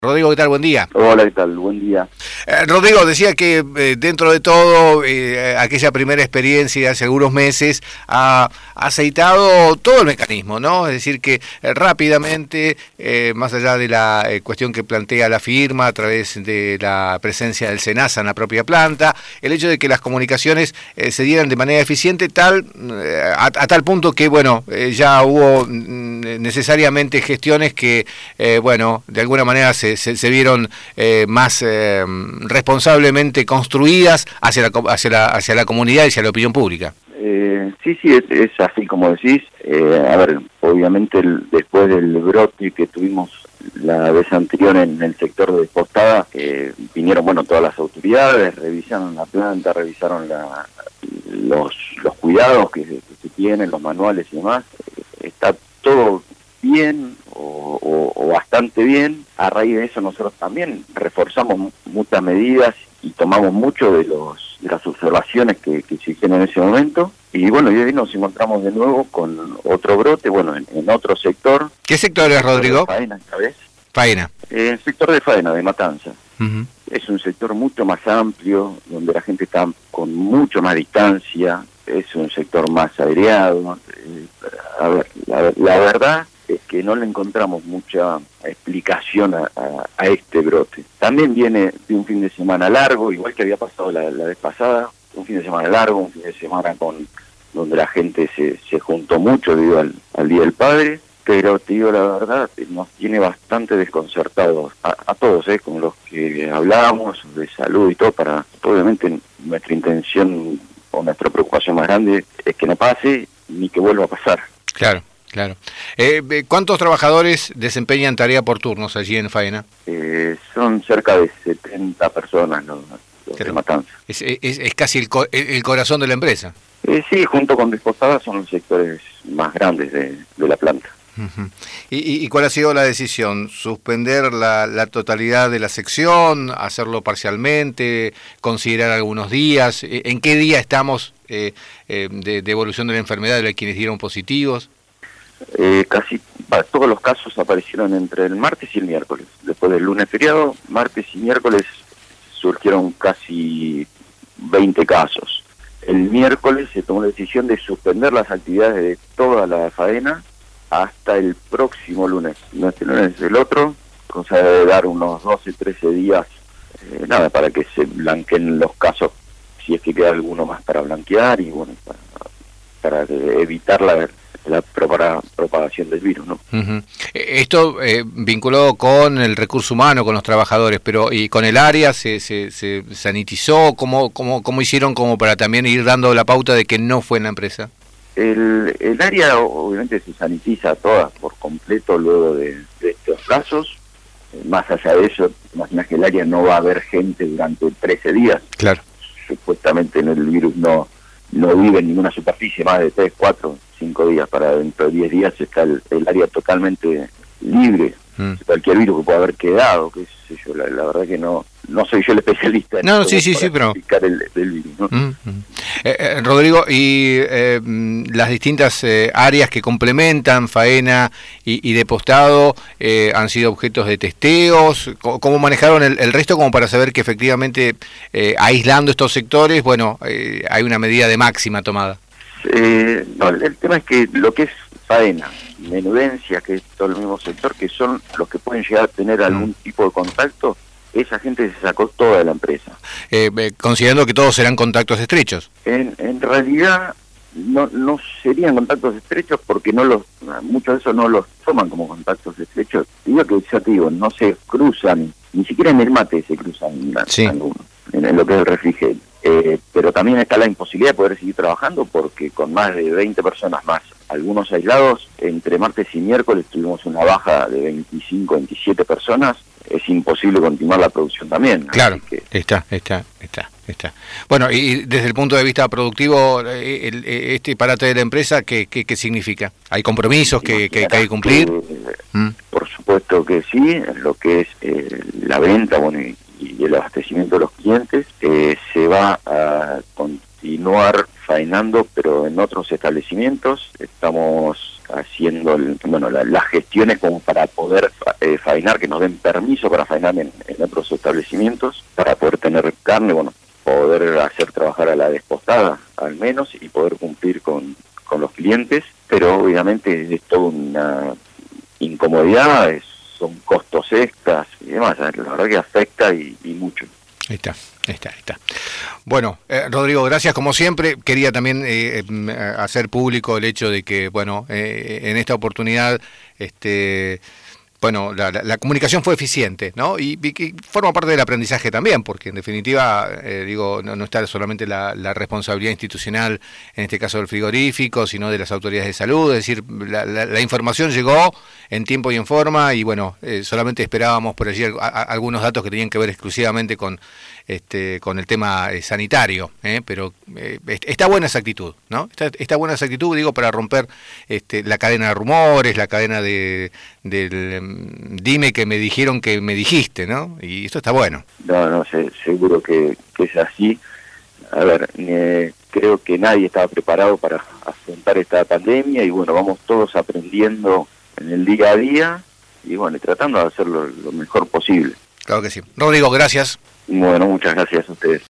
Rodrigo, ¿qué tal? Buen día. Hola, ¿qué tal? Buen día. Rodrigo, decía que dentro de todo, aquella primera experiencia hace algunos meses ha aceitado todo el mecanismo, ¿no? Es decir, que rápidamente, más allá de la cuestión que plantea la firma a través de la presencia del SENASA en la propia planta, el hecho de que las comunicaciones se dieran de manera eficiente a tal punto que, bueno, ya hubo necesariamente gestiones que, de alguna manera se vieron más responsablemente construidas hacia la comunidad y hacia la opinión pública. Sí, es así como decís. Obviamente después del brote que tuvimos la vez anterior en el sector de Postada, vinieron todas las autoridades, revisaron la planta, revisaron los cuidados que se tienen, los manuales y demás. Está todo bien o bastante bien. A raíz de eso nosotros también reforzamos muchas medidas y tomamos mucho de las observaciones que se hicieron en ese momento. Y y hoy nos encontramos de nuevo con otro brote, en otro sector. ¿Qué sector es, Rodrigo? Faena, esta vez. Faena. El sector de Faena, de Matanza. Uh-huh. Es un sector mucho más amplio, donde la gente está con mucho más distancia, es un sector más aireado. La verdad es que no le encontramos mucha explicación a este brote. También viene de un fin de semana largo, igual que había pasado la vez pasada, un fin de semana largo, un fin de semana donde la gente se juntó mucho debido al Día del Padre, pero te digo la verdad, nos tiene bastante desconcertados a todos, con los que hablábamos de salud y todo, obviamente nuestra intención o nuestra preocupación más grande es que no pase ni que vuelva a pasar. Claro. ¿Cuántos trabajadores desempeñan tarea por turnos allí en Faena? Son cerca de 70 personas los de Matanza. Es casi el corazón de la empresa. Sí, junto con Desposada son los sectores más grandes de la planta. Uh-huh. ¿Y cuál ha sido la decisión? ¿Suspender la totalidad de la sección? ¿Hacerlo parcialmente? ¿Considerar algunos días? ¿En qué día estamos de evolución de la enfermedad de quienes dieron positivos? Casi todos los casos aparecieron entre el martes y el miércoles. Después del lunes feriado, martes y miércoles surgieron casi 20 casos. El miércoles se tomó la decisión de suspender las actividades de toda la faena hasta el próximo lunes. No este lunes, el otro, cosa de dar unos 12, 13 días, para que se blanqueen los casos, si es que queda alguno más para blanquear y para evitar la propagación del virus, ¿no? Uh-huh. Esto vinculado con el recurso humano, con los trabajadores, pero ¿y con el área se sanitizó? ¿Cómo hicieron como para también ir dando la pauta de que no fue en la empresa? El área obviamente se sanitiza toda por completo luego de estos casos. Más allá de eso, imaginas que el área no va a haber gente durante 13 días. Claro. Supuestamente el virus no vive en ninguna superficie más de 3, 4, 5 días. Para dentro de 10 días está el área totalmente libre. Cualquier virus que pueda haber quedado, qué sé yo, la verdad que no soy yo el especialista en explicar el virus, ¿no? Rodrigo, y las distintas áreas que complementan Faena y Depostado han sido objetos de testeos. ¿Cómo manejaron el resto como para saber que efectivamente aislando estos sectores, hay una medida de máxima tomada? El tema es que lo que es Faena, Menudencia, que es todo el mismo sector, que son los que pueden llegar a tener algún tipo de contacto, esa gente se sacó toda de la empresa. Considerando que todos serán contactos estrechos. En realidad no serían contactos estrechos porque muchos de esos no los toman como contactos estrechos. Ya te digo, no se cruzan, ni siquiera en el mate se cruzan algunos, en lo que es el refrigerio. Pero también está la imposibilidad de poder seguir trabajando porque con más de 20 personas más, algunos aislados, entre martes y miércoles tuvimos una baja de 25, 27 personas, es imposible continuar la producción también. Claro, está. Bueno, y desde el punto de vista productivo, este parate de la empresa, ¿qué significa? ¿Hay compromisos que hay que cumplir? Por supuesto que sí, lo que es la venta, y el abastecimiento de los clientes, se va a continuar faenando, pero en otros establecimientos. Estamos haciendo las gestiones como para poder faenar faenar, que nos den permiso para faenar en otros establecimientos, para poder tener carne, bueno, poder hacer trabajar a la despostada al menos y poder cumplir con los clientes, pero obviamente es toda una incomodidad, son costos extras y demás, la verdad que afecta y mucho. Ahí está. Bueno, Rodrigo, gracias como siempre. Quería también hacer público el hecho de que, bueno, en esta oportunidad, bueno, la comunicación fue eficiente, ¿no? Y que forma parte del aprendizaje también, porque en definitiva, no está solamente la responsabilidad institucional, en este caso del frigorífico, sino de las autoridades de salud. Es decir, la información llegó en tiempo y en forma, y bueno, solamente esperábamos por allí algunos datos que tenían que ver exclusivamente con el tema sanitario, pero está buena esa actitud, ¿no? Está buena esa actitud, digo, para romper la cadena de rumores, la cadena del dime que me dijeron que me dijiste, ¿no? Y esto está bueno. No, seguro que es así. A ver, creo que nadie estaba preparado para afrontar esta pandemia y bueno, vamos todos aprendiendo en el día a día y bueno, tratando de hacerlo lo mejor posible. Claro que sí. Rodrigo, gracias. Bueno, muchas gracias a ustedes.